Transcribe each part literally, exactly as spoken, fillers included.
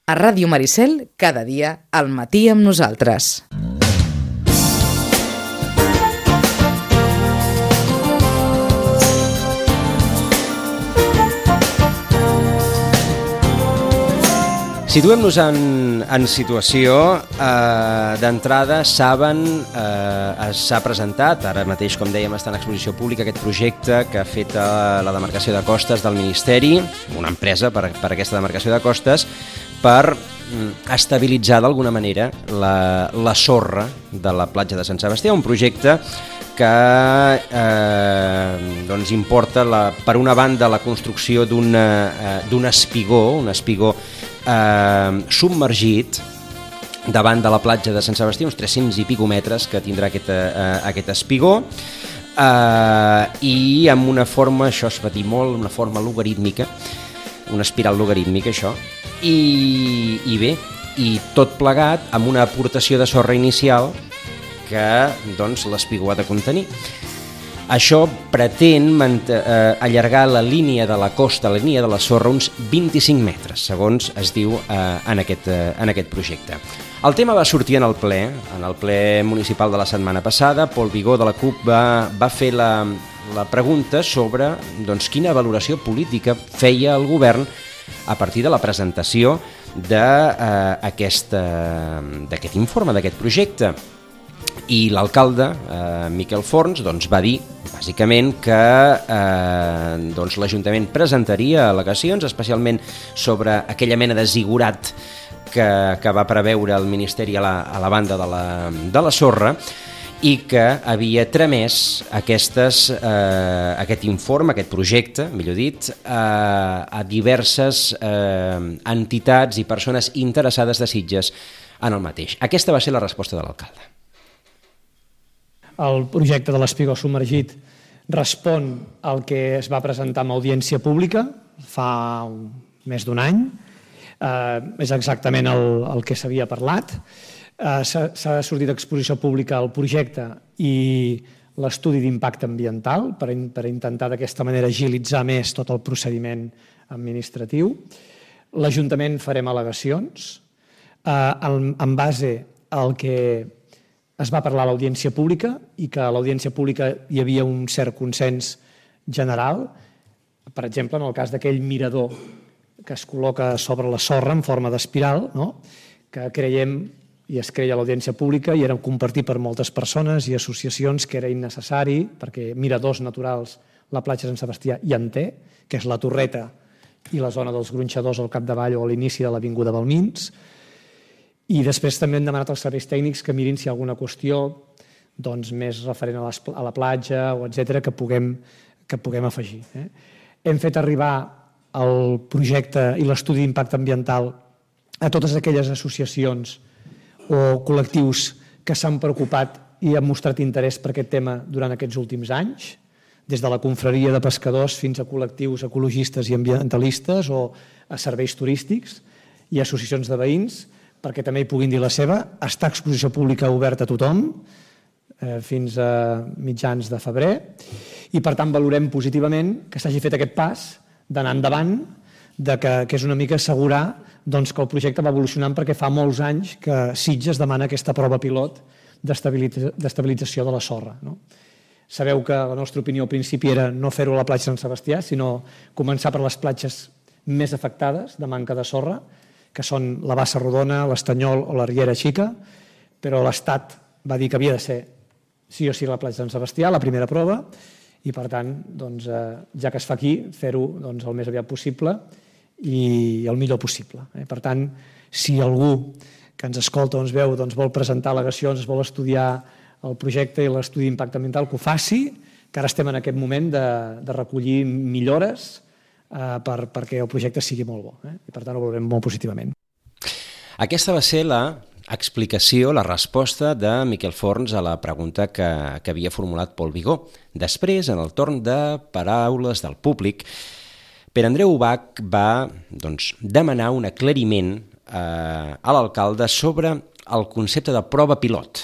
A Ràdio Maricel, cada dia, al matí amb nosaltres. Situem-nos en, en situació. Eh, d'entrada, saben, eh, s'ha presentat, ara mateix, com dèiem, està en exposició pública aquest projecte que ha fet la demarcació de costes del Ministeri, una empresa per, per aquesta demarcació de costes, per estabilitzar d'alguna manera la, la sorra de la platja de Sant Sebastià, un projecte que eh, doncs importa, la, per una banda, la construcció d'un eh, d'un espigó, un espigó eh, submergit davant de la platja de Sant Sebastià, uns tres-cents i pico metres que tindrà aquest, eh, aquest espigó, eh, i amb una forma, això es va dir molt, una forma logarítmica, una espiral logarítmica, això, i, i bé, i tot plegat amb una aportació de sorra inicial que doncs, l'espigó ha de contenir. Això pretén eh, allargar la línia de la costa, la línia de la sorra, uns vint-i-cinc metres, segons es diu eh, en, aquest, eh, en aquest projecte. El tema va sortir en el ple, en el ple municipal de la setmana passada. Pol Vigó, de la CUP, va, va fer la, la pregunta sobre doncs, quina valoració política feia el govern a partir de la presentació d'aquest eh, informe, d'aquest projecte. I l'alcalde, eh, Miquel Forns, doncs, va dir, bàsicament, que eh, doncs, l'Ajuntament presentaria al·legacions, especialment sobre aquella mena de zigurat que, que va preveure el Ministeri a la, a la banda de la, de la sorra, i que havia tramès aquestes, eh, aquest informe, aquest projecte, millor dit, eh, a diverses eh, entitats i persones interessades de Sitges en el mateix. Aquesta va ser la resposta de l'alcalde. El projecte de l'espigó submergit respon al que es va presentar en audiència pública fa més d'un any. Eh, és exactament el, el que s'havia parlat. Eh, s'ha sortit d'exposició pública el projecte i l'estudi d'impacte ambiental per, per intentar d'aquesta manera agilitzar més tot el procediment administratiu. L'Ajuntament farem al·legacions eh, en, en base al que es va parlar a l'audiència pública i que a l'audiència pública hi havia un cert consens general. Per exemple, en el cas d'aquell mirador que es col·loca sobre la sorra en forma d'espiral, no? Que creiem i es creia a l'audiència pública i era compartit per moltes persones i associacions que era innecessari perquè miradors naturals la platja de Sant Sebastià ja en té, que és la Torreta i la zona dels Gronxadors al capdavall o a l'inici de l'Avinguda Balmins. I després també hem demanat als serveis tècnics que mirin si hi ha alguna qüestió doncs, més referent a, les, a la platja o etcètera que puguem, que puguem afegir. Eh? Hem fet arribar el projecte i l'estudi d'impacte ambiental a totes aquelles associacions o col·lectius que s'han preocupat i han mostrat interès per aquest tema durant aquests últims anys, des de la confraria de pescadors fins a col·lectius ecologistes i ambientalistes o a serveis turístics i associacions de veïns, perquè també hi puguin dir la seva. Està a exposició pública oberta a tothom eh, fins a mitjans de febrer i per tant valorem positivament que s'hagi fet aquest pas d'anar endavant, de que, que és una mica assegurar doncs, que el projecte va evolucionant perquè fa molts anys que Sitges demana aquesta prova pilot d'estabilització de la sorra. No? Sabeu que la nostra opinió al principi era no fer-ho a la platja de Sant Sebastià, sinó començar per les platges més afectades de manca de sorra, que són la Bassa Rodona, l'Estanyol o la Riera Xica, però l'Estat va dir que havia de ser sí o sí la platja de Sant Sebastià, la primera prova, i per tant, doncs, eh, ja que es fa aquí, fer-ho doncs, el més aviat possible i el millor possible. Eh? Per tant, si algú que ens escolta o ens veu doncs, vol presentar al·legacions, vol estudiar el projecte i l'estudi d'impacte ambiental, que ho faci, que ara estem en aquest moment de, de recollir millores Uh, per, perquè el projecte sigui molt bo, eh? I per tant ho veurem molt positivament. Aquesta va ser la explicació, la resposta de Miquel Forns a la pregunta que, que havia formulat Pol Vigó. Després, en el torn de paraules del públic, Pere Andreu Ubach va doncs, demanar un aclariment eh, a l'alcalde sobre el concepte de prova pilot.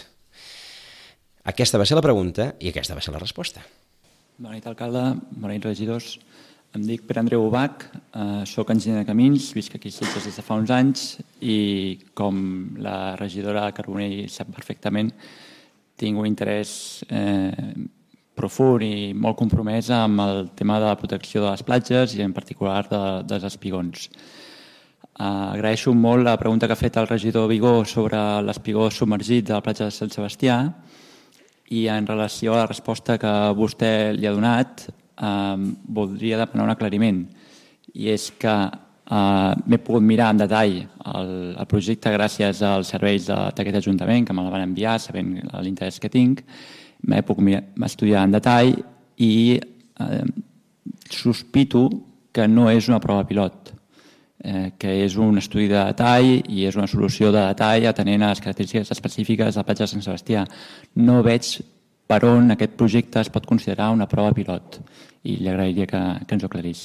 Aquesta va ser la pregunta i aquesta va ser la resposta. Bona nit, alcalde. Bona nit, regidors. Em dic Pere Andreu Ubach, eh, soc enginyer de camins, visc aquí a Sitges des de fa uns anys i, com la regidora Carbonell sap perfectament, tinc un interès eh, profund i molt compromès amb el tema de la protecció de les platges i en particular de, dels espigons. Eh, agraeixo molt la pregunta que ha fet el regidor Vigó sobre l'espigó submergit de la platja de Sant Sebastià i en relació a la resposta que vostè li ha donat, eh, voldria demanar un aclariment. I és que eh, m'he pogut mirar en detall el, el projecte gràcies als serveis d'aquest Ajuntament, que me la van enviar sabent l'interès que tinc. M'he pogut mirar, estudiar en detall i eh, sospito que no és una prova pilot, eh, que és un estudi de detall i és una solució de detall atenent a les característiques específiques de la platja de Sant Sebastià. No veig per on aquest projecte es pot considerar una prova pilot i li agrairia que, que ens ho aclarís.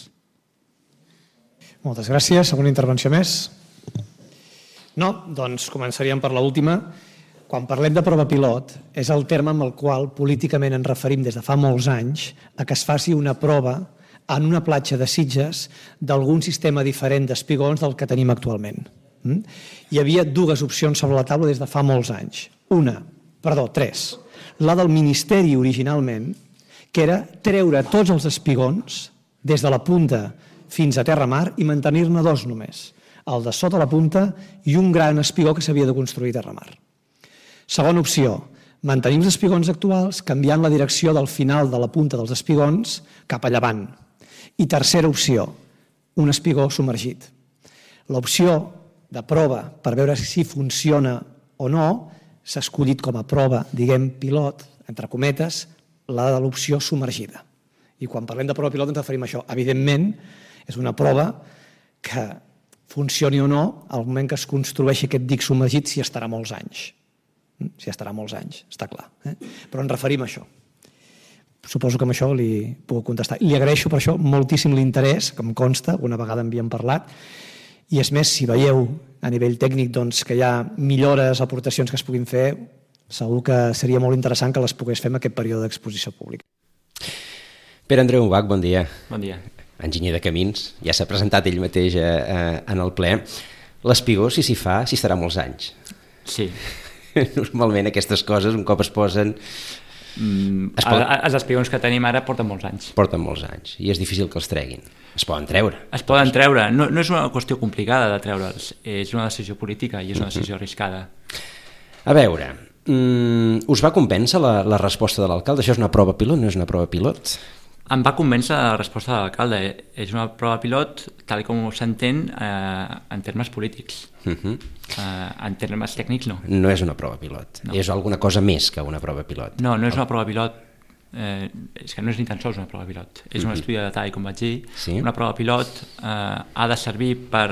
Moltes gràcies. Alguna intervenció més? No? Doncs començaríem per l'última. Quan parlem de prova pilot, és el terme amb el qual políticament ens referim des de fa molts anys a que es faci una prova en una platja de Sitges d'algun sistema diferent d'espigons del que tenim actualment. Hi havia dues opcions sobre la taula des de fa molts anys. Una, perdó, tres. La del Ministeri originalment, que era treure tots els espigons des de la punta fins a terra mar i mantenir-ne dos només, el de sota la punta i un gran espigó que s'havia de construir a terra mar. Segona opció, mantenim els espigons actuals canviant la direcció del final de la punta dels espigons cap a llevant. I tercera opció, un espigó submergit. L'opció de prova per veure si funciona o no s'ha escollit com a prova, diguem, pilot, entre cometes, la de l'opció submergida. I quan parlem de prova pilot ens referim a això. Evidentment, és una prova que funcioni o no, al moment que es construeixi aquest dic submergit, si estarà molts anys. Si estarà molts anys, està clar. Eh? Però ens referim a això. Suposo que amb això li puc contestar. Li agraeixo per això moltíssim l'interès, que em consta, una vegada en havíem parlat, i és més, si veieu a nivell tècnic doncs, que hi ha millores, aportacions que es puguin fer, segur que seria molt interessant que les pogués fer en aquest període d'exposició pública. Pere Andreu Ubach, bon dia. Bon dia. Enginyer de camins, ja s'ha presentat ell mateix eh, en el ple. L'espigó, si s'hi fa, s'hi estarà molts anys. Sí. Normalment aquestes coses, un cop es posen... Mm, es pot... Els espigons que tenim ara porten molts anys. Porten molts anys i és difícil que els treguin. Es poden treure. Es poden treure. No, no és una qüestió complicada de treure'ls, és una decisió política i és una decisió arriscada. A veure, mm, us va convèncer la, la resposta de l'alcalde? Això és una prova pilot, no és una prova pilot? Em va convèncer la resposta de l'alcalde. És una prova pilot tal com s'entén eh, en termes polítics. Uh -huh. eh, en termes tècnics no. No és una prova pilot. No. És alguna cosa més que una prova pilot. No, no és una prova pilot. Eh, és que no és ni tan sols una prova pilot. És un uh -huh. estudi de detall, com vaig dir. Sí? Una prova pilot eh, ha de servir per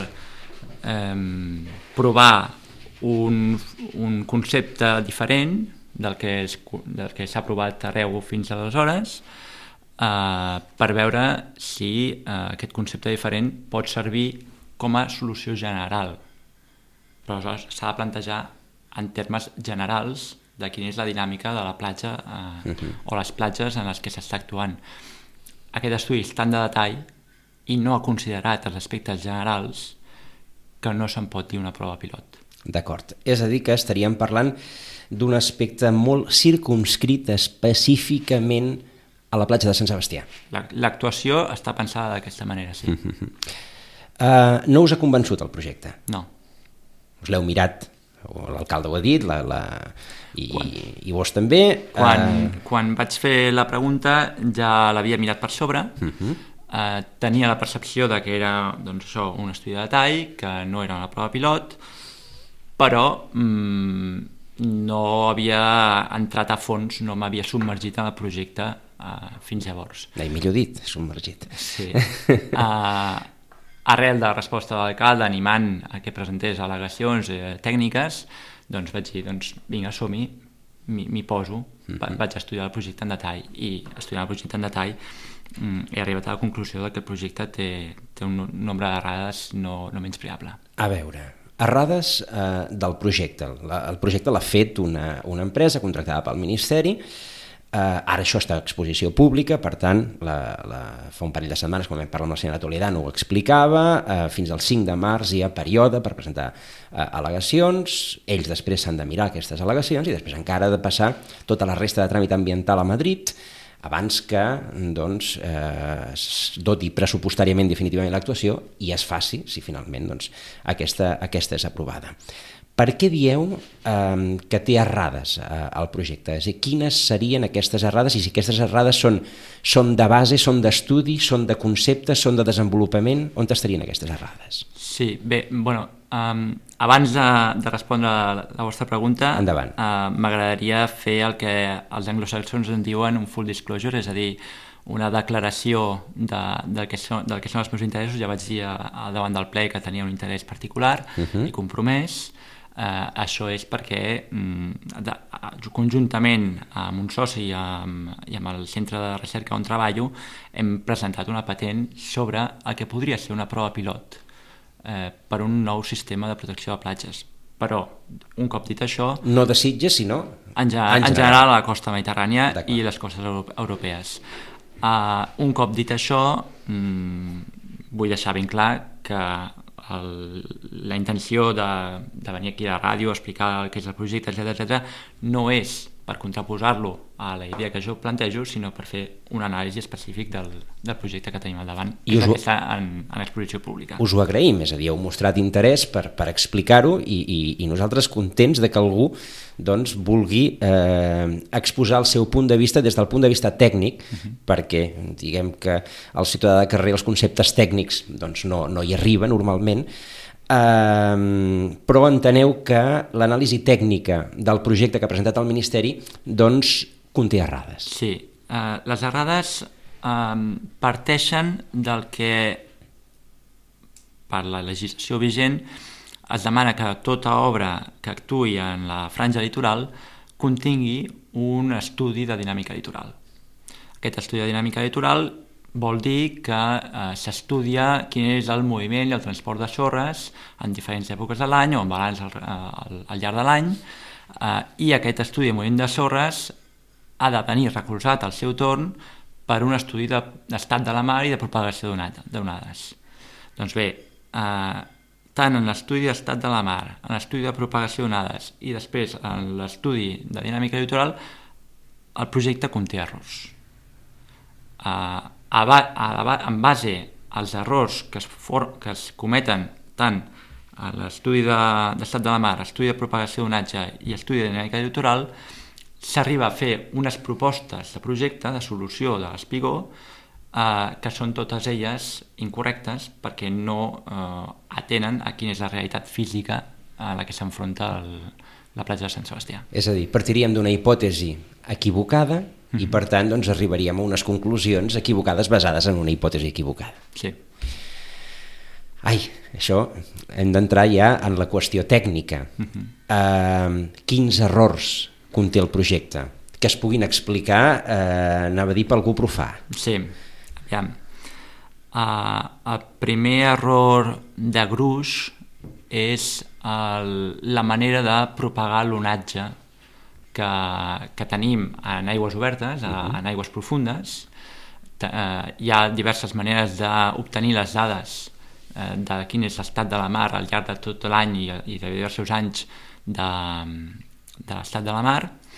eh, provar un, un concepte diferent del que, és, del que s'ha provat arreu fins aleshores, Uh, per veure si uh, aquest concepte diferent pot servir com a solució general. Però aleshores s'ha de plantejar en termes generals de quina és la dinàmica de la platja uh, uh-huh. o les platges en les que s'està actuant. Aquest estudi és tan de detall i no ha considerat els aspectes generals que no se'n pot dir una prova pilot. D'acord. És a dir, que estaríem parlant d'un aspecte molt circumscrit específicament a la platja de Sant Sebastià. L'actuació està pensada d'aquesta manera, sí. Uh-huh. uh, no us ha convençut el projecte? No. Us l'heu mirat, l'alcalde ho ha dit, la, la... I, i vos també. Quan, uh... quan vaig fer la pregunta ja l'havia mirat per sobre, uh-huh. uh, tenia la percepció de que era doncs, això, un estudi de detall, que no era una prova pilot, però mm, no havia entrat a fons, no m'havia submergit en el projecte Uh, fins llavors. Ai, millor dit, submergit. Sí. Uh, arrel de la resposta de l'alcalde animant a que presentés al·legacions eh, tècniques, doncs vaig dir, doncs vinga, som-hi, m'hi poso, uh-huh. vaig estudiar el projecte en detall i estudiant el projecte en detall mm, he arribat a la conclusió que el projecte té, té un nombre d'errades no, no menyspreable. A veure, errades eh, del projecte. La, el projecte l'ha fet una, una empresa contractada pel Ministeri. Uh, ara això està a exposició pública, per tant, la, la, fa un parell de setmanes, quan vam parlar amb la senyora Toledano, ho explicava, uh, fins al cinc de març hi ha període per presentar uh, al·legacions, ells després s'han de mirar aquestes al·legacions i després encara ha de passar tota la resta de tràmit ambiental a Madrid abans que doncs, eh, es doti pressupostàriament definitivament l'actuació i es faci, si finalment doncs, aquesta, aquesta és aprovada. Per què dieu eh, que té errades eh, el projecte? És a dir, quines serien aquestes errades i si aquestes errades són, són de base, són d'estudi, són de concepte, són de desenvolupament? On estarien aquestes errades? Sí, bé, bueno, um, abans de, de respondre a la vostra pregunta, uh, m'agradaria fer el que els anglosaxons en diuen un full disclosure, és a dir, una declaració de, del, que són, del que són els meus interessos. Ja vaig dir a, a davant del ple que tenia un interès particular uh-huh. i compromès. Uh, això és perquè mm, de, conjuntament amb un soci i amb, i amb el centre de recerca on treballo hem presentat una patent sobre el que podria ser una prova pilot eh, per un nou sistema de protecció de platges. Però, un cop dit això... No de Sitges, sinó... En, en, general, en general a la costa mediterrània i les costes europees. Uh, un cop dit això, mm, vull deixar ben clar que El, la intenció de, de venir aquí a la ràdio a explicar el que és el projecte, etcètera, etcètera, no és per contraposar-lo a la idea que jo plantejo, sinó per fer un anàlisi específic del, del projecte que tenim al davant, que és el que està en, en exposició pública. Us ho agraïm, és a dir, heu mostrat interès per, per explicar-ho i, i, i nosaltres contents de que algú doncs, vulgui eh, exposar el seu punt de vista des del punt de vista tècnic, uh-huh. perquè diguem que el ciutadà de carrer els conceptes tècnics doncs, no, no hi arriba normalment, Uh, però enteneu que l'anàlisi tècnica del projecte que ha presentat el Ministeri doncs conté errades. Sí, uh, les errades uh, parteixen del que per la legislació vigent es demana que tota obra que actuï en la franja litoral contingui un estudi de dinàmica litoral. Aquest estudi de dinàmica litoral vol dir que eh, s'estudia quin és el moviment i el transport de sorres en diferents èpoques de l'any o en balanç al, al, al llarg de l'any eh, i aquest estudi de moviment de sorres ha de venir recolzat al seu torn per un estudi de, d'estat de la mar i de propagació d'onades. Doncs bé, eh, tant en l'estudi d'estat de la mar, en l'estudi de propagació d'onades i després en l'estudi de dinàmica litoral, el projecte conté errors. Eh, A ba, a, en base als errors que es, for, que es cometen tant a l'estudi d'estat de, de la mar, estudi de propagació d'onatge i estudi de dinàmica litoral, s'arriba a fer unes propostes de projecte, de solució de l'espigó, eh, que són totes elles incorrectes perquè no eh, atenen a quina és la realitat física a la que s'enfronta el, la platja de Sant Sebastià. És a dir, partiríem d'una hipòtesi equivocada i per tant doncs, arribaríem a unes conclusions equivocades basades en una hipòtesi equivocada. Sí. Ai, això hem d'entrar ja en la qüestió tècnica. Uh-huh. Uh, quins errors conté el projecte? Que es puguin explicar, uh, anava a dir, per algú profà. Sí, aviam. Uh, el primer error de gruix és el, la manera de propagar l'onatge Que, que tenim en aigües obertes, uh-huh. en aigües profundes. Uh, hi ha diverses maneres d'obtenir les dades uh, de quin és l'estat de la mar al llarg de tot l'any i, i de diversos anys de, de l'estat de la mar.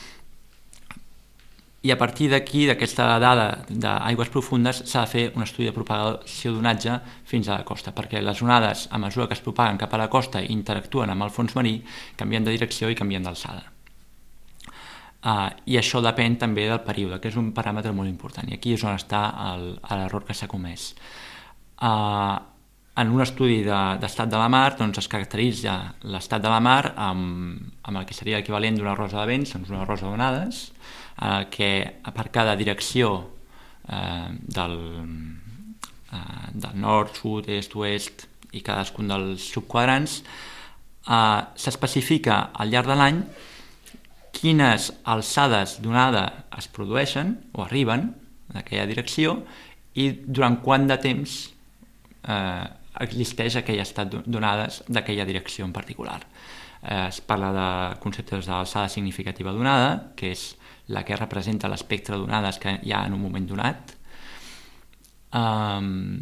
I a partir d'aquí, d'aquesta dada d'aigües profundes, s'ha de fer un estudi de propagació d'onatge fins a la costa, perquè les onades, a mesura que es propaguen cap a la costa i interactuen amb el fons marí, canvien de direcció i canvien d'alçada. Uh, i això depèn també del període, que és un paràmetre molt important, i aquí és on està el, l'error que s'ha comès. Uh, en un estudi de, d'estat de la mar doncs es caracteritza l'estat de la mar amb, amb el que seria l'equivalent d'una rosa de vents, doncs una rosa d'onades, uh, que per cada direcció uh, del, uh, del nord, sud, est, oest i cadascun dels subquadrants uh, s'especifica al llarg de l'any quines alçades d'onada es produeixen o arriben en aquella direcció i durant quant de temps eh, existeix aquell estat d'onades d'aquella direcció en particular. Eh, es parla de conceptes d'alçada significativa d'onada, que és la que representa l'espectre d'onades que hi ha en un moment donat. Um,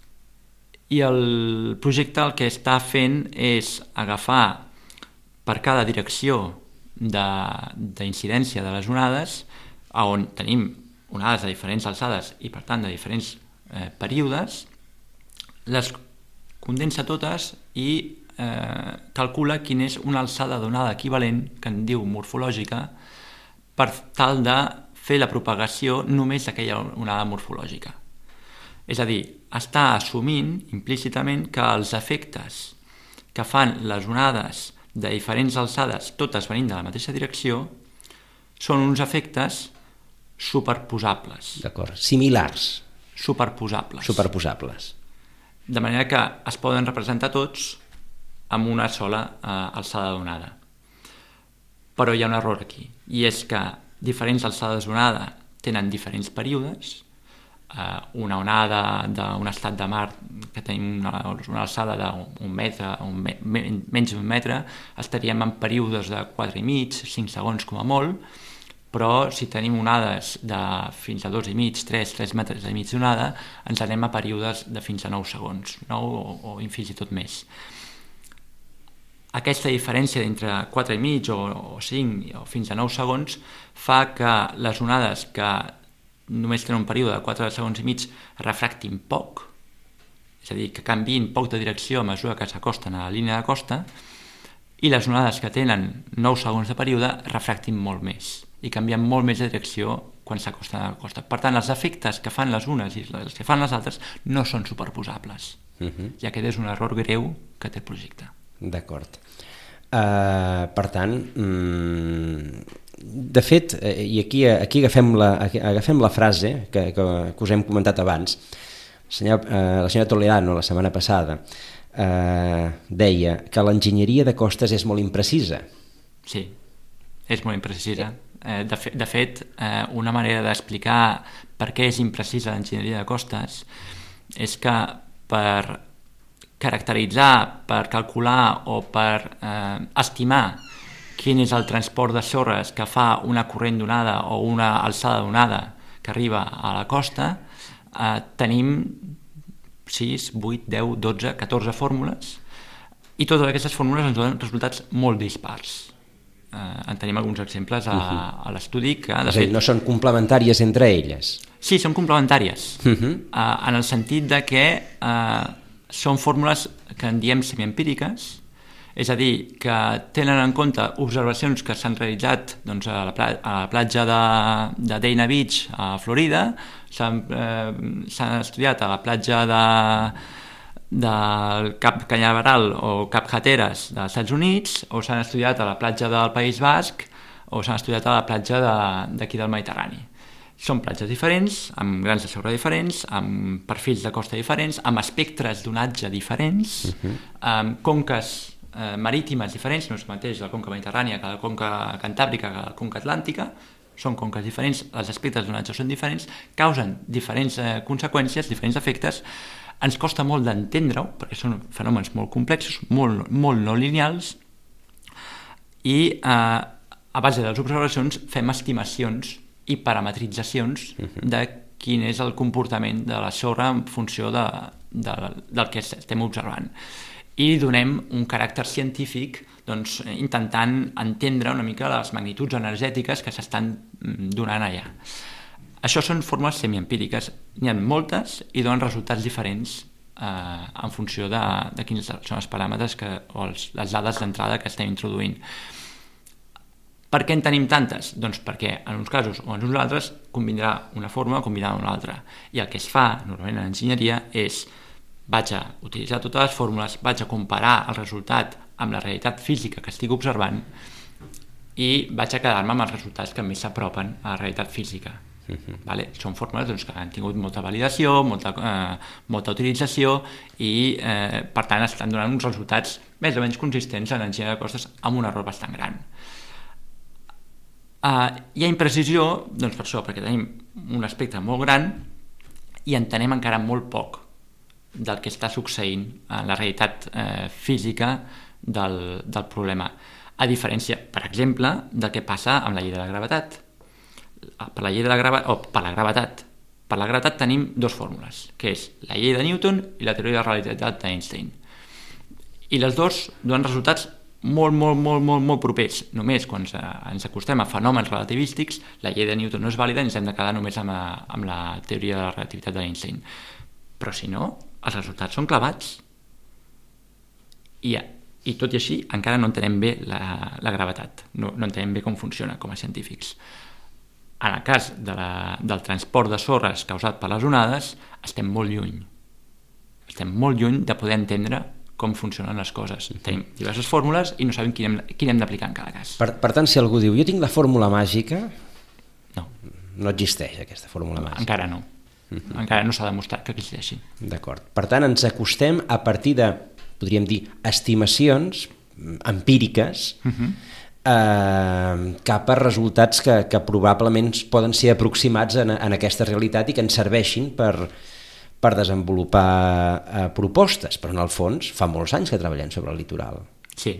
I el projecte el que està fent és agafar per cada direcció d'incidència de, de les onades, on tenim onades de diferents alçades i per tant de diferents eh, períodes, les condensa totes i eh, calcula quina és una alçada d'onada equivalent, que en diu morfològica, per tal de fer la propagació només d'aquella onada morfològica. És a dir, està assumint implícitament que els efectes que fan les onades de diferents alçades, totes venint de la mateixa direcció, són uns efectes superposables. D'acord, similars. Superposables. Superposables. De manera que es poden representar tots amb una sola eh, alçada d'onada. Però hi ha un error aquí, i és que diferents alçades d'onada tenen diferents períodes. Uh, una onada d'un estat de mar que tenim una, una alçada d'un metre, un me, menys d'un metre, estaríem en períodes de quatre i mig, cinc segons com a molt, però si tenim onades de fins a dos i mig, tres, tres metres i mig d'onada, ens anem a períodes de fins a nou segons, nou o, o fins i tot més. Aquesta diferència d'entre quatre i mig o, o cinc o fins a nou segons fa que les onades que només tenen un període de quatre segons i mig refractin poc, és a dir, que canviïn poc de direcció a mesura que s'acosten a la línia de costa, i les onades que tenen nou segons de període refractin molt més i canvien molt més de direcció quan s'acosten a la costa. Per tant, els efectes que fan les unes i els que fan les altres no són superposables. Uh-huh. I aquest és un error greu que té el projecte. D'acord. Uh, per tant, mm, de fet, eh, i aquí, aquí agafem, la, agafem la frase que, que, que us hem comentat abans. Senyor, eh, la senyora Toledano la setmana passada eh, deia que l'enginyeria de costes és molt imprecisa. Sí, és molt imprecisa. Eh, de, fe, de fet, eh, una manera d'explicar per què és imprecisa l'enginyeria de costes és que per caracteritzar, per calcular o per eh, estimar quin és el transport de sorres que fa una corrent d'onada o una alçada d'onada que arriba a la costa, eh, tenim sis, vuit, deu, dotze, catorze fórmules, i totes aquestes fórmules ens donen resultats molt dispars. Eh, en tenim alguns exemples a, a l'estudi que... De és a dir, no són complementàries entre elles. Sí, són complementàries, uh-huh. eh, en el sentit de que eh, són fórmules que en diem semiempíriques, és a dir, que tenen en compte observacions que s'han realitzat doncs, a, la pla- a la platja de, de Dana Beach, a Florida, s'han, eh, s'han estudiat a la platja de, del Cap Cañaveral o Cap Hatteras dels Estats Units, o s'han estudiat a la platja del País Basc, o s'han estudiat a la platja de, d'aquí del Mediterrani. Són platges diferents, amb grans de sorra diferents, amb perfils de costa diferents, amb espectres d'onatge diferents, uh-huh. amb conques eh, marítimes diferents, no és el mateix la conca mediterrània que la conca cantàbrica que la conca atlàntica, són conques diferents, els espectres d'onatge són diferents, causen diferents eh, conseqüències, diferents efectes, ens costa molt d'entendre-ho, perquè són fenòmens molt complexos, molt, molt no lineals, i eh, a base de les observacions fem estimacions i parametritzacions uh-huh. de quin és el comportament de la sorra en funció de, de, del que estem observant. I donem un caràcter científic doncs, intentant entendre una mica les magnituds energètiques que s'estan donant allà. Això són fórmules semiempíriques. N'hi ha moltes i donen resultats diferents eh, en funció de, de quins són els paràmetres que, o els, les dades d'entrada que estem introduint. Per què en tenim tantes? Doncs perquè en uns casos o en uns altres combinarà una forma o combinarà una altra. I el que es fa normalment en enginyeria és vaig a utilitzar totes les fórmules, vaig a comparar el resultat amb la realitat física que estic observant i vaig a quedar-me amb els resultats que més s'apropen a la realitat física. Uh-huh. Vale? Són fórmules doncs, que han tingut molta validació, molta, eh, molta utilització i eh, per tant estan donant uns resultats més o menys consistents en enginyeria de costes amb un error bastant gran. Uh, hi ha imprecisió, doncs per això, perquè tenim un espectre molt gran i entenem encara molt poc del que està succeint en la realitat eh, física del, del problema. A diferència, per exemple, del que passa amb la llei de la gravetat. Per la llei de la gravetat, o per la gravetat. Per la gravetat tenim dues fórmules, que és la llei de Newton i la teoria de la relativitat d'Einstein. I les dues donen resultats molt, molt, molt, molt, molt propers. Només quan ens acostem a fenòmens relativístics, la llei de Newton no és vàlida i ens hem de quedar només amb la, amb la teoria de la relativitat d'Einstein. Però si no, els resultats són clavats. I, i tot i així, encara no entenem bé la, la gravetat. No, no entenem bé com funciona com a científics. En el cas de la, del transport de sorres causat per les onades, estem molt lluny. Estem molt lluny de poder entendre com funcionen les coses. Tenim diverses fórmules i no sabem quin hem, quin hem d'aplicar en cada cas. Per, per tant, si algú diu, jo tinc la fórmula màgica, no, no existeix aquesta fórmula màgica. Encara no. Uh-huh. Encara no s'ha demostrat que existeixi. D'acord. Per tant, ens acostem a partir de, podríem dir, estimacions empíriques uh-huh. eh, cap a resultats que, que probablement poden ser aproximats en, en aquesta realitat i que ens serveixin per... per desenvolupar eh, propostes, però en el fons fa molts anys que treballem sobre el litoral. Sí.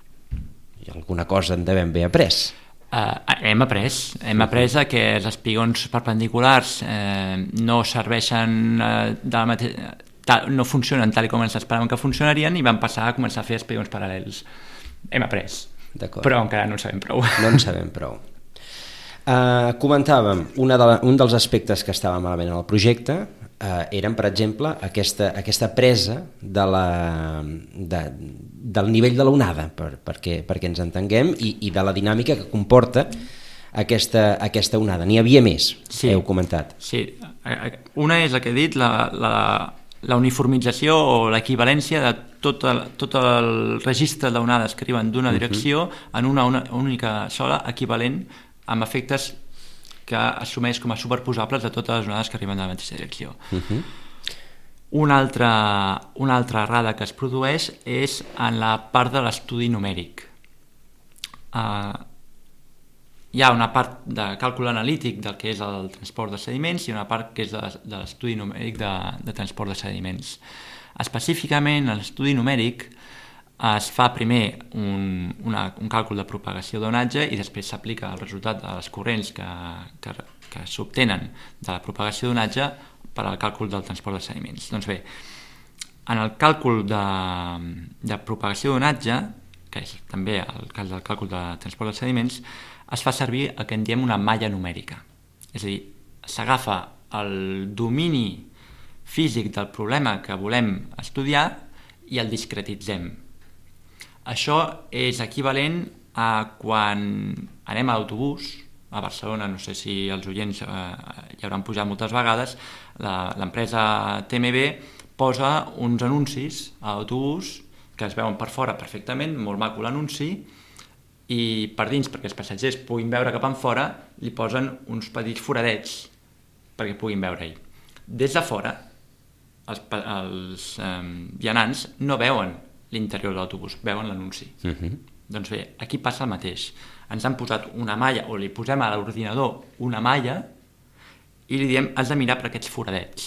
I alguna cosa en devem haver après. Uh, hem après. Hem après que els espigons perpendiculars eh, no serveixen eh, de la mateixa... Tal, no funcionen tal com ens esperàvem que funcionarien i van passar a començar a fer espigons paral·lels. Hem après. Però encara no en sabem prou. No en sabem prou. Uh, comentàvem, una de la, un dels aspectes que estava malament en el projecte eh, eren, per exemple, aquesta, aquesta presa de la, de, del nivell de l'onada, per, perquè, perquè ens entenguem, i, i de la dinàmica que comporta aquesta, aquesta onada. N'hi havia més, sí, heu comentat. Sí, una és la que he dit, la, la, la uniformització o l'equivalència de tot el, tot el registre d'onades que arriben d'una direcció uh-huh. en una, una única sola equivalent amb efectes que assumeix com a superposables de totes les onades que arriben de la mateixa direcció. Uh-huh. Una altra, una altra errada que es produeix és en la part de l'estudi numèric. Uh, hi ha una part de càlcul analític del que és el transport de sediments i una part que és de, de l'estudi numèric de, de transport de sediments. Específicament, en l'estudi numèric es fa primer un, una, un càlcul de propagació d'onatge i després s'aplica el resultat de les corrents que, que, que s'obtenen de la propagació d'onatge per al càlcul del transport de sediments. Doncs bé, en el càlcul de, de propagació d'onatge, que és també el cas del càlcul de transport de sediments, es fa servir el que en diem una malla numèrica. És a dir, s'agafa el domini físic del problema que volem estudiar i el discretitzem. Això és equivalent a quan anem a l'autobús, a Barcelona, no sé si els oients eh, hi hauran pujat moltes vegades, la, l'empresa T M B posa uns anuncis a l'autobús que es veuen per fora perfectament, molt maco l'anunci, i per dins, perquè els passatgers puguin veure cap en fora, li posen uns petits foradets perquè puguin veure-hi. Des de fora, els, els eh, vianants no veuen l'interior de l'autobús, veuen l'anunci. Uh-huh. Doncs bé, aquí passa el mateix. Ens han posat una malla, o li posem a l'ordinador una malla, i li diem, has de mirar per aquests foradets.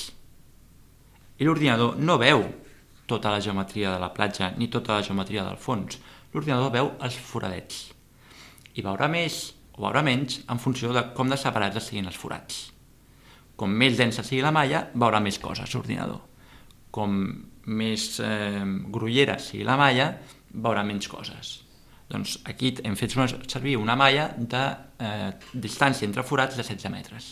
I l'ordinador no veu tota la geometria de la platja, ni tota la geometria del fons. L'ordinador veu els foradets. I veurà més o veurà menys en funció de com de separats siguin els forats. Com més densa sigui la malla, veurà més coses l'ordinador. Com més eh, grollera sigui la malla, veurà menys coses. Doncs aquí hem fet servir una malla de eh, distància entre forats de setze metres.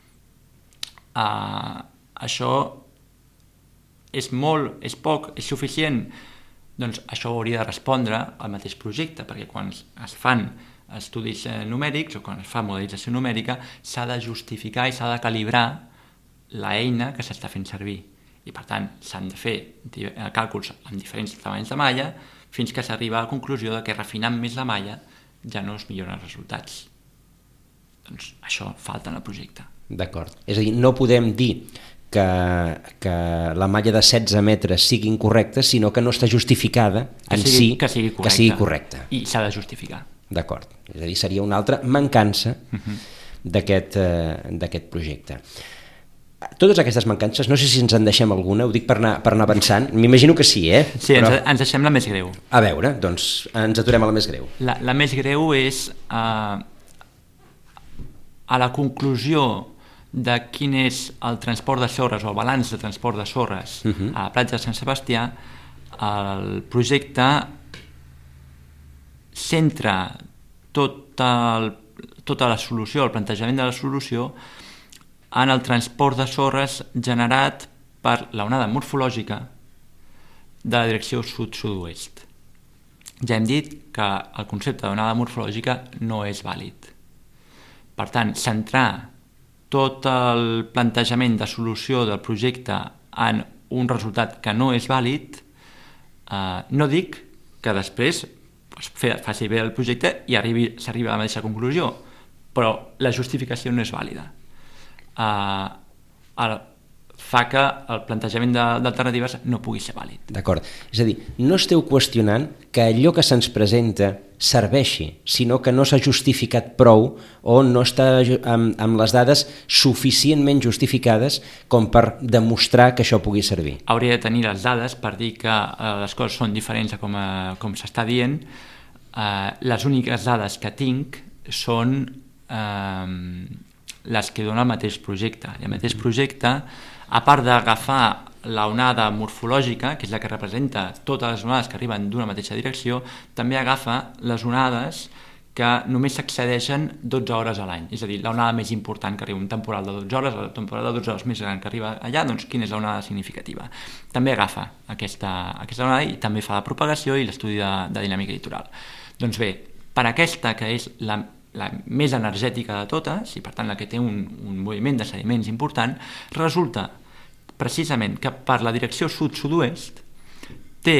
Uh, això és molt, és poc, és suficient? Doncs això hauria de respondre al mateix projecte, perquè quan es fan estudis eh, numèrics o quan es fa modelització numèrica s'ha de justificar i s'ha de calibrar l'eina que s'està fent servir. I per tant s'han de fer càlculs amb diferents tamanys de malla fins que s'arriba a la conclusió de que refinant més la malla ja no es milloren els resultats. Doncs això falta en el projecte. D'acord. És a dir, no podem dir que, que la malla de setze metres sigui incorrecta, sinó que no està justificada en que sigui, si que sigui correcta. Que sigui correcta. I s'ha de justificar. D'acord. És a dir, seria una altra mancança uh-huh. d'aquest, eh, d'aquest projecte. totes aquestes mancances, no sé si ens en deixem alguna, ho dic per anar, per anar avançant, m'imagino que sí, eh? Sí, Però... ens, ens deixem la més greu. A veure, doncs ens aturem a la més greu. La, la més greu és eh, a la conclusió de quin és el transport de sorres o el balanç de transport de sorres uh-huh. a la platja de Sant Sebastià. El projecte centra tot el, tota la solució, el plantejament de la solució en el transport de sorres generat per l'onada morfològica de la direcció sud-sud-oest. Ja hem dit que el concepte d'onada morfològica no és vàlid. Per tant, centrar tot el plantejament de solució del projecte en un resultat que no és vàlid, eh, no dic que després pues, faci bé el projecte i s'arribi a la mateixa conclusió, però la justificació no és vàlida. Uh, el, fa que el plantejament d'alternatives no pugui ser vàlid. D'acord. És a dir, no esteu qüestionant que allò que se'ns presenta serveixi, sinó que no s'ha justificat prou o no està amb, amb les dades suficientment justificades com per demostrar que això pugui servir. Hauria de tenir les dades per dir que uh, les coses són diferents a com, a, com s'està dient. Uh, les úniques dades que tinc són uh, les que dona el mateix projecte. I el mateix projecte, a part d'agafar l'onada morfològica, que és la que representa totes les onades que arriben d'una mateixa direcció, també agafa les onades que només s'accedeixen dotze hores a l'any. És a dir, l'onada més important que arriba, un temporal de dotze hores, la temporal de dotze hores més gran que arriba allà, doncs quina és l'onada significativa. També agafa aquesta, aquesta onada i també fa la propagació i l'estudi de, de dinàmica litoral. Doncs bé, per aquesta que és la la més energètica de totes, i per tant la que té un, un moviment de sediments important, resulta precisament que per la direcció sud-sud-oest té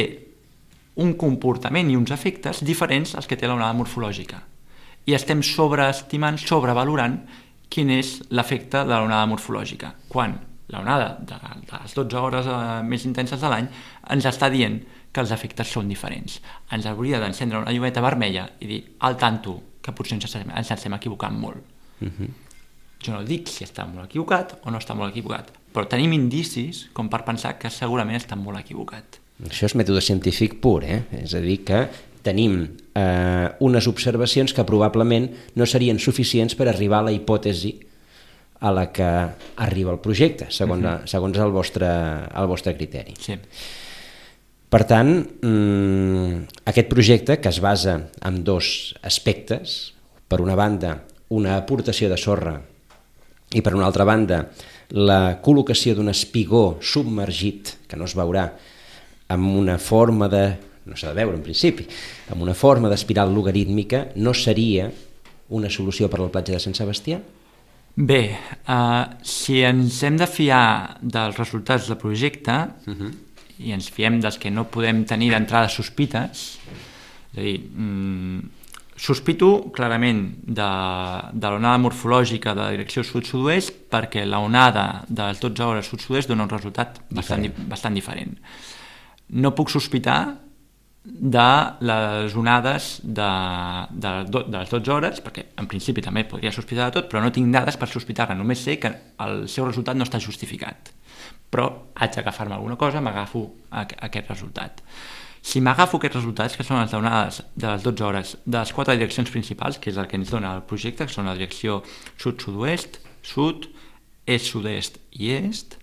un comportament i uns efectes diferents als que té l'onada morfològica. I estem sobreestimant, sobrevalorant quin és l'efecte de l'onada morfològica, quan l'onada de, de les dotze hores eh, més intenses de l'any ens està dient que els efectes són diferents. Ens hauria d'encendre una llumeta vermella i dir, al tanto, que potser ens estem, ens estem equivocant molt. Uh-huh. Jo no dic si està molt equivocat o no està molt equivocat, però tenim indicis com per pensar que segurament està molt equivocat. Això és mètode científic pur, eh? És a dir, que tenim eh, unes observacions que probablement no serien suficients per arribar a la hipòtesi a la que arriba el projecte, segons, uh-huh. segons el, vostre, el vostre criteri. Sí. Per tant, aquest projecte, que es basa en dos aspectes, per una banda, una aportació de sorra i per una altra banda, la col·locació d'un espigó submergit, que no es veurà, amb una forma de, no s'ha de veure en principi, amb una forma d'espiral logarítmica, no seria una solució per a la platja de Sant Sebastià? Bé, uh, si ens hem de fiar dels resultats del projecte, uh-huh. i ens fiem dels que no podem tenir d'entrada sospites, és a dir, mmm, sospito clarament de, de l'onada morfològica de la direcció sud-sud-oest perquè l'onada de les dotze hores sud-sud-oest dona un resultat bastant, bastant diferent. No puc sospitar de les onades de, de, de les dotze hores, perquè en principi també podria sospitar de tot, però no tinc dades per sospitar-ne, només sé que el seu resultat no està justificat. Però haig d'agafar-me alguna cosa, m'agafo a aquest resultat. Si m'agafo aquests resultats, que són les onades de les dotze hores, de les quatre direccions principals, que és el que ens dona el projecte, que són la direcció sud-sud-oest, sud, est-sud-est i est,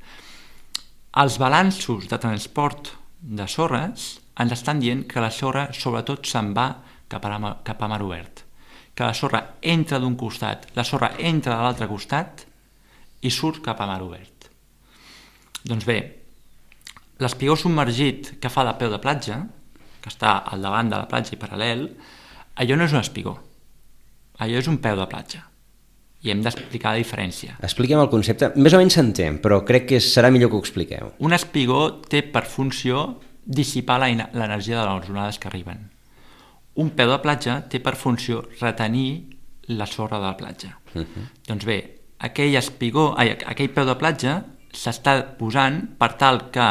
els balanços de transport de sorres ens estan dient que la sorra sobretot se'n va cap a, la, cap a mar obert, que la sorra entra d'un costat, la sorra entra de l'altre costat i surt cap a mar obert. Doncs bé, l'espigó submergit que fa de peu de platja, que està al davant de la platja i paral·lel, allò no és un espigó, allò és un peu de platja. I hem d'explicar la diferència. Expliquem el concepte, més o menys s'entén, però crec que serà millor que ho expliqueu. Un espigó té per funció dissipar l'energia de les onades que arriben. Un peu de platja té per funció retenir la sorra de la platja. Uh-huh. Doncs bé, aquell espigó, ai, aquell peu de platja s'està posant per tal que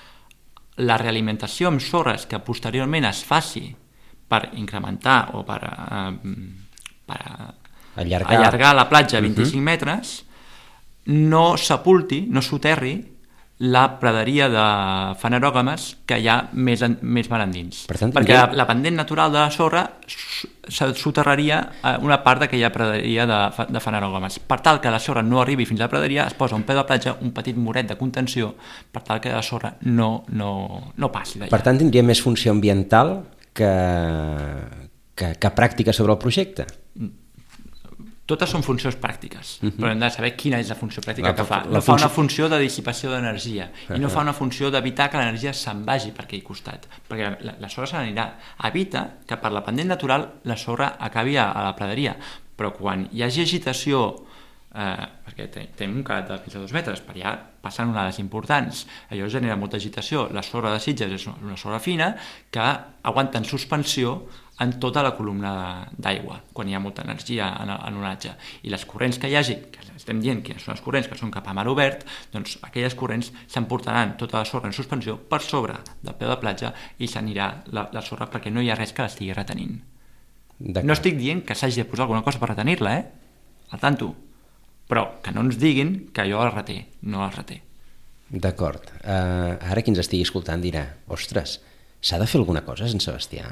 la realimentació amb sorres que posteriorment es faci per incrementar o per, eh, per allargar. allargar la platja a vint-i-cinc uh-huh. metres no sepulti, no soterri la praderia de fanerògames que hi ha més, en, més mar endins. Per tant, perquè tindria... la, la pendent natural de la sorra soterraria una part d'aquella praderia de, de fanerògames. Per tal que la sorra no arribi fins a la praderia, es posa un peu de platja, un petit muret de contenció, per tal que la sorra no, no, no passi d'allà. Per tant, tindria més funció ambiental que, que, que pràctica sobre el projecte. Totes són funcions pràctiques, uh-huh. però hem de saber quina és la funció pràctica la, que fa. No la fa funció... una funció de dissipació d'energia uh-huh. i no fa una funció d'evitar que l'energia se'n vagi per aquell costat, perquè la, la sorra se n'anirà. Evita que per la pendent natural la sorra acabi a, a la praderia, però quan hi hagi agitació, eh, perquè tenim un calat de fins a dos metres, per allà passen onades importants, allò genera molta agitació. La sorra de Sitges és una sorra fina que aguanta en suspensió en tota la columna d'aigua, quan hi ha molta energia en, en onatge. I les corrents que hi hagi, que estem dient que són les corrents que són cap a mar obert, doncs aquelles corrents s'emportaran tota la sorra en suspensió per sobre del peu de platja i s'anirà la, la sorra perquè no hi ha res que l'estigui retenint. No estic dient que s'hagi de posar alguna cosa per retenir-la, eh? Al tanto. Però que no ens diguin que allò el reté, no el reté. D'acord. Uh, ara qui ens estigui escoltant dirà, ostres, s'ha de fer alguna cosa a Sant Sebastià?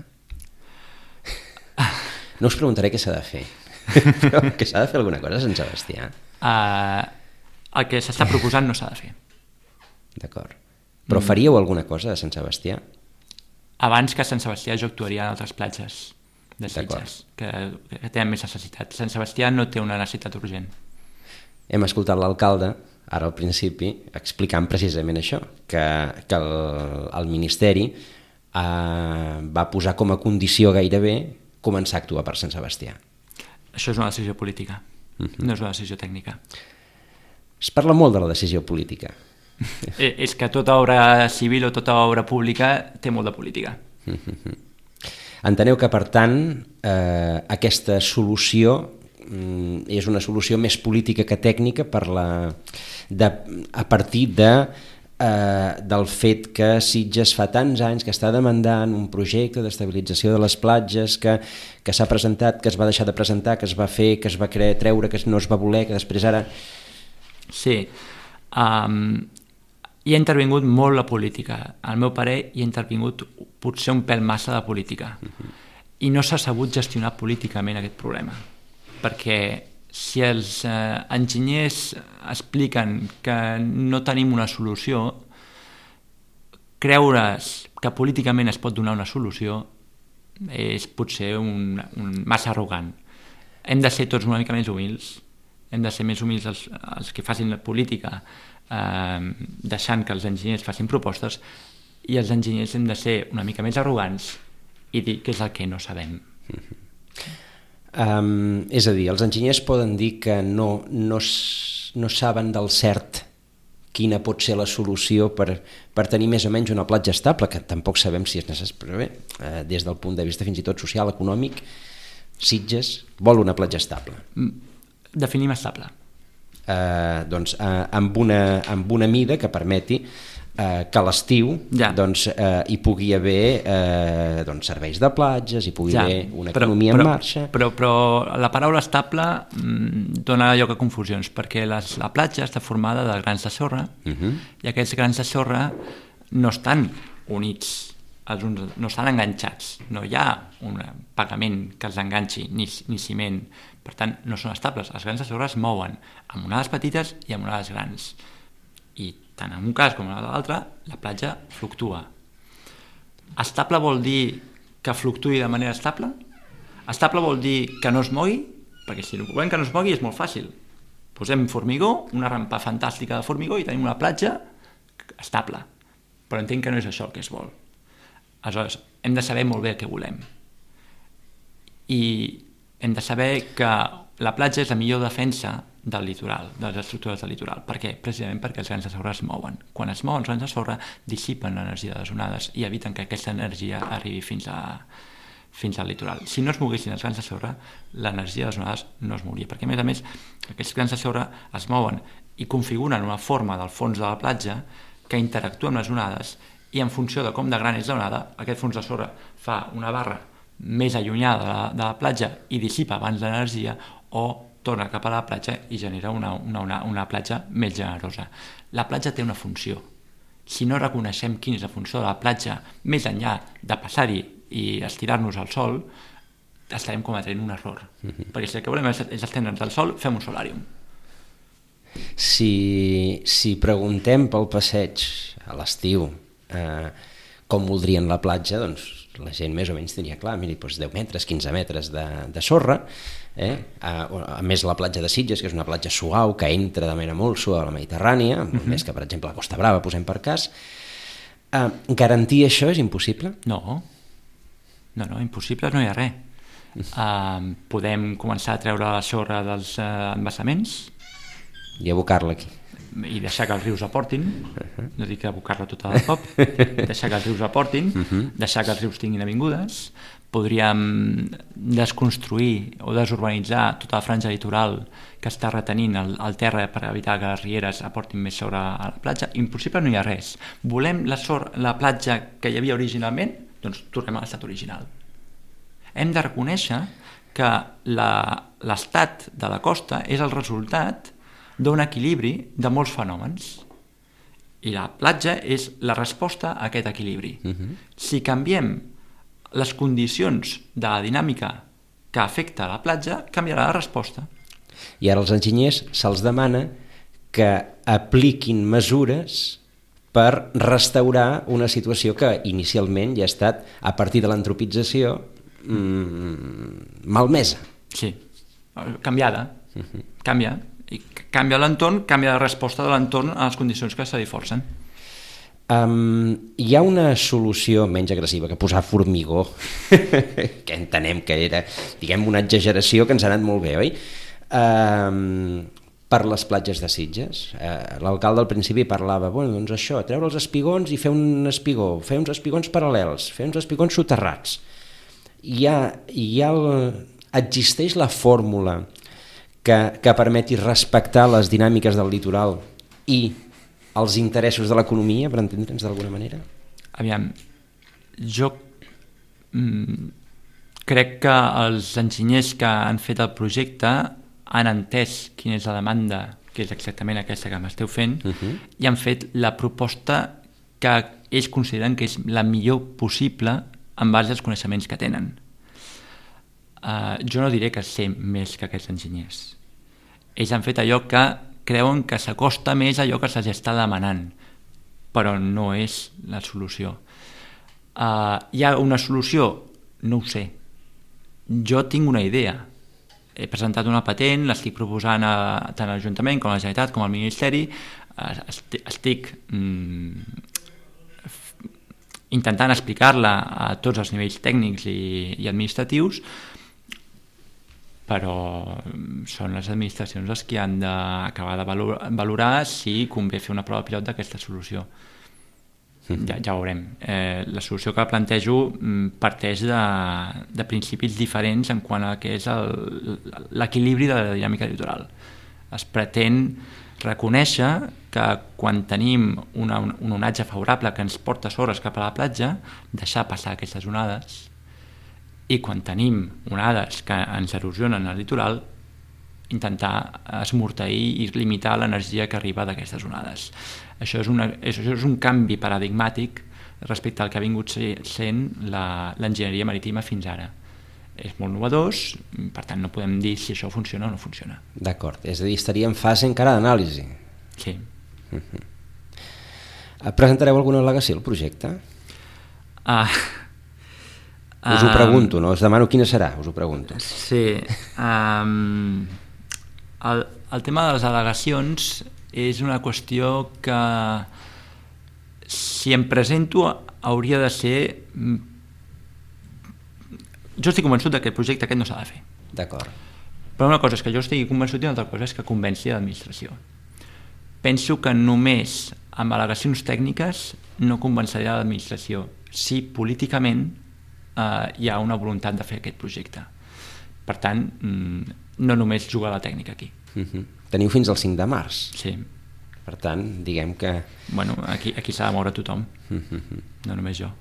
No us preguntaré què s'ha de fer, però que s'ha de fer alguna cosa a Sant Sebastià. Uh, el que s'està proposant no s'ha de fer. D'acord. Però faríeu alguna cosa a Sant Sebastià? Abans que a Sant Sebastià jo actuaria en altres platges de Sitges, que, que tenen més necessitat. Sant Sebastià no té una necessitat urgent. Hem escoltat l'alcalde, ara al principi, explicant precisament això, que, que el, el Ministeri eh, va posar com a condició gairebé començar a actuar per Sant Sebastià. Això és una decisió política, uh-huh. no és una decisió tècnica. Es parla molt de la decisió política. És que tota obra civil o tota obra pública té molt de política. Uh-huh. Enteneu que, per tant, eh, aquesta solució mm, és una solució més política que tècnica per la, de, a partir de Eh, del fet que Sitges fa tants anys que està demandant un projecte d'estabilització de les platges que, que s'ha presentat, que es va deixar de presentar, que es va fer, que es va crear, treure, que no es va voler, que després ara... Sí, um, hi ha intervingut molt la política. Al meu parer hi ha intervingut potser un pèl massa de política uh-huh. i no s'ha sabut gestionar políticament aquest problema, perquè si els eh, enginyers expliquen que no tenim una solució, creure's que políticament es pot donar una solució és potser un, un massa arrogant. Hem de ser tots una mica més humils, hem de ser més humils els, els que facin la política, eh, deixant que els enginyers facin propostes, i els enginyers hem de ser una mica més arrogants i dir què és el que no sabem. Mm-hmm. Um, és a dir, els enginyers poden dir que no, no, no saben del cert quina pot ser la solució per, per tenir més o menys una platja estable, que tampoc sabem si és necessari, però bé, eh, des del punt de vista fins i tot social, econòmic, Sitges vol una platja estable. Definim estable. Eh, doncs eh, amb, una, amb una mida que permeti eh, que a l'estiu ja. doncs, eh, hi pugui haver eh, doncs, serveis de platges, hi pugui ja. haver una però, economia però, en marxa. Però, però la paraula estable mm, dona lloc a confusions, perquè les, la platja està formada de grans de sorra uh-huh. i aquests grans de sorra no estan units, els uns, no estan enganxats, no hi ha un pagament que els enganxi, ni, ni ciment, per tant no són estables. Els grans de sorra es mouen amb onades petites i amb onades grans, i tant en un cas com en l'altre, la platja fluctua. Estable vol dir que fluctuï de manera estable? Estable vol dir que no es mogui? Perquè si volem que no es mogui és molt fàcil. Posem formigó, una rampa fantàstica de formigó i tenim una platja estable. Però entenc que no és això el que es vol. Aleshores, hem de saber molt bé el que volem. I hem de saber que la platja és la millor defensa del litoral, de les estructures del litoral. Per què? Precisament perquè els grans de sorra es mouen. Quan es mouen els grans de sorra, dissipen l'energia de les onades i eviten que aquesta energia arribi fins, a, fins al litoral. Si no es moguessin els grans de sorra, l'energia de les onades no es mouria, perquè a més a més aquests grans de sorra es mouen i configuren una forma del fons de la platja que interactua amb les onades, i en funció de com de gran és l'onada, aquest fons de sorra fa una barra més allunyada de la, de la platja i dissipa abans l'energia, o torna cap a la platja i genera una, una, una, una platja més generosa. La platja té una funció. Si no reconeixem quina és la funció de la platja, més enllà de passar-hi i estirar-nos al sol, estarem cometent un error. Mm-hmm. Perquè si el que volem és estendre'ns al sol, fem un solàrium. Si, si preguntem pel passeig a l'estiu eh, com voldrien la platja, doncs la gent més o menys tenia clar, miri, doncs deu metres, quinze metres de, de sorra, eh? a, a més la platja de Sitges, que és una platja suau, que entra de manera molt suau a la Mediterrània, mm-hmm. més que per exemple la Costa Brava, posem per cas. Eh, garantir això és impossible? No, no, no, impossible no hi ha res. Uh, podem començar a treure la sorra dels uh, embassaments i abocar-la aquí i deixar que els rius aportin, uh-huh. no dic abocar-la tota de cop, deixar que els rius aportin, uh-huh. deixar que els rius tinguin avingudes. Podríem desconstruir o desurbanitzar tota la franja litoral que està retenint el, el terra per evitar que les rieres aportin més sobre a la platja. Impossible no hi ha res. Volem la, sor, la platja que hi havia originalment? Doncs tornem a l'estat original. Hem de reconèixer que l'estat de la costa és el resultat d'un equilibri de molts fenòmens i la platja és la resposta a aquest equilibri. Uh-huh. Si canviem les condicions de la dinàmica que afecta la platja, canviarà la resposta. I ara als enginyers se'ls demana que apliquin mesures per restaurar una situació que inicialment ja ha estat, a partir de l'antropització, Mm, malmesa. Sí, canviada. Uh-huh. Canvia. I canvia l'entorn, canvia la resposta de l'entorn a les condicions que se li forcen. Um, hi ha una solució menys agressiva que posar formigó, que entenem que era, diguem, una exageració que ens ha anat molt bé, oi? Um, per les platges de Sitges. Uh, l'alcalde al principi parlava, bueno, doncs això, treure els espigons i fer un espigó, fer uns espigons paral·lels, fer uns espigons soterrats. Hi ha, hi ha el, existeix la fórmula que, que permeti respectar les dinàmiques del litoral i els interessos de l'economia, per entendre'ns d'alguna manera? Aviam, jo mm, crec que els enginyers que han fet el projecte han entès quina és la demanda, que és exactament aquesta que m'esteu fent, uh-huh. i han fet la proposta que ells consideren que és la millor possible en base als coneixements que tenen. Uh, jo no diré que sé més que aquests enginyers. Ells han fet allò que creuen que s'acosta més a allò que se'ls està demanant, però no és la solució. Uh, hi ha una solució? No ho sé. Jo tinc una idea. He presentat una patent, l'estic proposant a, tant a l'Ajuntament com a la Generalitat com al Ministeri. Uh, estic... estic mm, intentant explicar-la a tots els nivells tècnics i, i administratius, però són les administracions les que han d'acabar de valorar, valorar si convé fer una prova pilot d'aquesta solució. Mm-hmm. Ja, ja ho veurem. Eh, la solució que plantejo parteix de, de principis diferents en quant a què és el, l'equilibri de la dinàmica litoral. Es pretén reconèixer que quan tenim una, un onatge favorable que ens porta sorres cap a la platja, deixar passar aquestes onades, i quan tenim onades que ens erosionen al litoral, intentar esmorteir i limitar l'energia que arriba d'aquestes onades. Això és, una, això és un canvi paradigmàtic respecte al que ha vingut sent la, l'enginyeria marítima fins ara. És molt novedós, per tant no podem dir si això funciona o no funciona. D'acord, és a dir, estaria en fase encara d'anàlisi. Sí. Uh-huh. Presentareu alguna al·legació al projecte? Ah, us ho pregunto, no? Us demano quina serà, us ho pregunto. Sí. Um, el, el tema de les al·legacions és una qüestió que si em presento hauria de ser... Jo estic convençut que el projecte aquest no s'ha de fer. D'acord. Però una cosa és que jo estigui convençut i una altra cosa és que convenci l'administració. Penso que només amb al·legacions tècniques no convenceria l'administració si políticament eh, hi ha una voluntat de fer aquest projecte. Per tant, no només jugar a la tècnica aquí. Uh-huh. Teniu fins al cinc de març. Sí. Per tant, diguem que... Bueno, aquí, aquí s'ha de moure tothom, uh-huh. no només jo.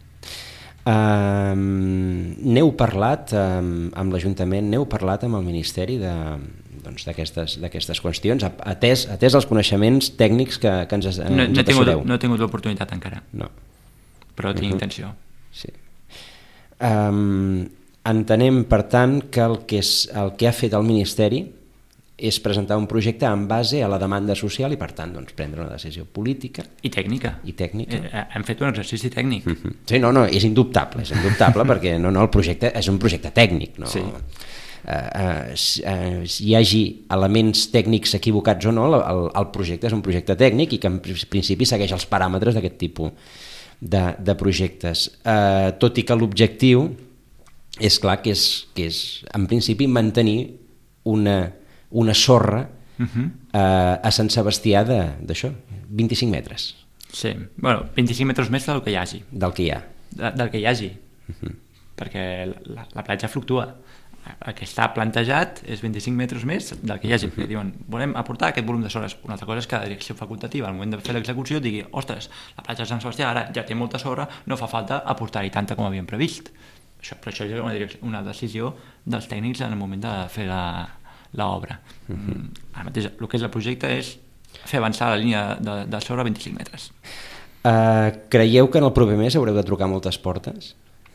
Um, n'heu parlat um, amb l'Ajuntament, n'heu parlat amb el Ministeri de, doncs, d'aquestes d'aquestes qüestions, atès, atès els coneixements tècnics que, que ens, ens no, no apassareu. No he tingut l'oportunitat encara, no. però tinc uh-huh. intenció. Sí. Um, entenem, per tant, que el que, és, el que ha fet el Ministeri és presentar un projecte en base a la demanda social i, per tant, doncs, prendre una decisió política. I tècnica. I tècnica. Eh, hem fet un exercici tècnic. Uh-huh. Sí, no, no, és indubtable, és indubtable perquè no, no, el projecte és un projecte tècnic. No? Sí. Uh, uh, si, uh, si hi hagi elements tècnics equivocats o no, el, el projecte és un projecte tècnic i que en principi segueix els paràmetres d'aquest tipus de, de projectes. Uh, tot i que l'objectiu és clar que és, que és en principi mantenir una una sorra uh-huh. eh, a Sant Sebastià d'això, vint-i-cinc metres. Sí, bueno, vint-i-cinc metres més del que hi hagi. Del que hi ha. De, del que hi hagi, uh-huh. perquè la, la platja fluctua. El que està plantejat és vint-i-cinc metres més del que hi hagi. Uh-huh. Diuen, volem aportar aquest volum de sorres. Una altra cosa és que la direcció facultativa, al moment de fer l'execució, digui, ostres, la platja de Sant Sebastià ara ja té molta sorra, no fa falta aportar-hi tanta com havíem previst. Això, però això és una, direcció, una decisió dels tècnics en el moment de fer la l'obra. Uh-huh. Ara mateix el que és el projecte és fer avançar la línia de, de sorra a vint-i-cinc metres. Uh, creieu que en el proper mes haureu de trucar moltes portes?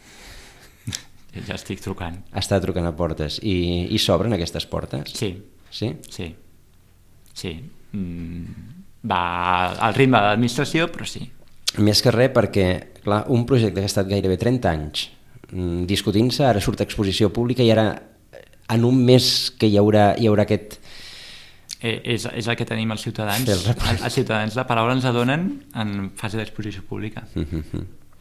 Ja estic trucant. Està trucant a portes. I, i s'obren aquestes portes? Sí. Sí? Sí. Sí. Mm, va al ritme de l'administració, però sí. Més que res perquè, clar, un projecte que ha estat gairebé trenta anys mm, discutint-se, ara surt a exposició pública i ara en un mes que hi haurà, hi haurà aquest... Eh, és, és el que tenim els ciutadans. Els, els ciutadans la paraula ens la donen en fase d'exposició pública. Mm-hmm.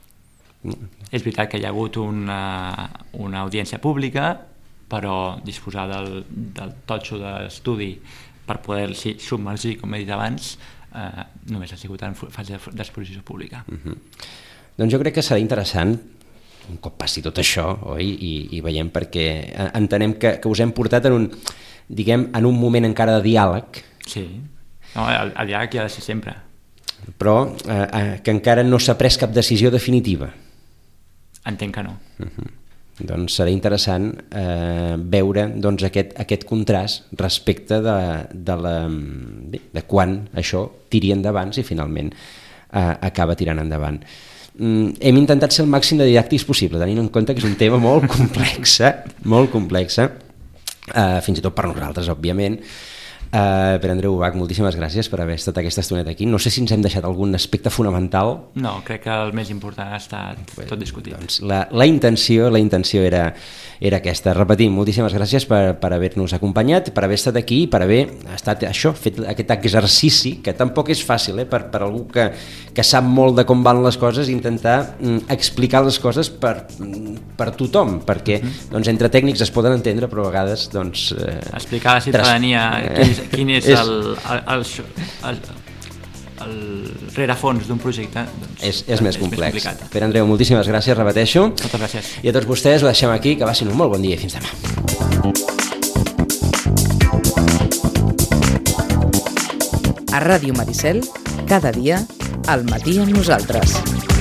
Mm. És veritat que hi ha hagut una, una audiència pública, però disposar del, del totxo d'estudi per poder-s'hi submergir, com he dit abans, eh, només ha sigut en fase d'exposició pública. Mm-hmm. Doncs jo crec que serà interessant un cop passi tot això, oi? I, i veiem perquè entenem que, que us hem portat en un, diguem, en un moment encara de diàleg. Sí, no, el, el diàleg hi ha de ser sempre. Però eh, eh, que encara no s'ha pres cap decisió definitiva. Entenc que no. Uh-huh. Doncs serà interessant eh, veure doncs, aquest, aquest contrast respecte de, de, la, de quan això tiri endavant, si finalment eh, acaba tirant endavant. Mm, hem intentat ser el màxim de didàctics possible, tenint en compte que és un tema molt complex, eh? molt complex, eh, fins i tot per nosaltres, òbviament. Uh, Pere Andreu Ubach, moltíssimes gràcies per haver estat aquesta estoneta aquí. No sé si ens hem deixat algun aspecte fonamental. No, crec que el més important ha estat Bé, tot discutit. Doncs la, la intenció, la intenció era, era aquesta. Repetim, moltíssimes gràcies per, per haver-nos acompanyat, per haver estat aquí, per haver estat això, fet aquest exercici, que tampoc és fàcil, eh, per, per algú que, que sap molt de com van les coses, intentar mm, explicar les coses per, per tothom, perquè mm-hmm. doncs, entre tècnics es poden entendre, però a vegades... Doncs, eh, explicar a la ciutadania... Eh, quin és, és el, el, el, el, el rerefons d'un projecte, doncs, és, és més complex. És més Pere Andreu, moltíssimes gràcies, repeteixo. Moltes gràcies. I a tots vostès ho deixem aquí, que passin un molt bon dia i fins demà. A Ràdio Maricel, cada dia, al matí amb nosaltres.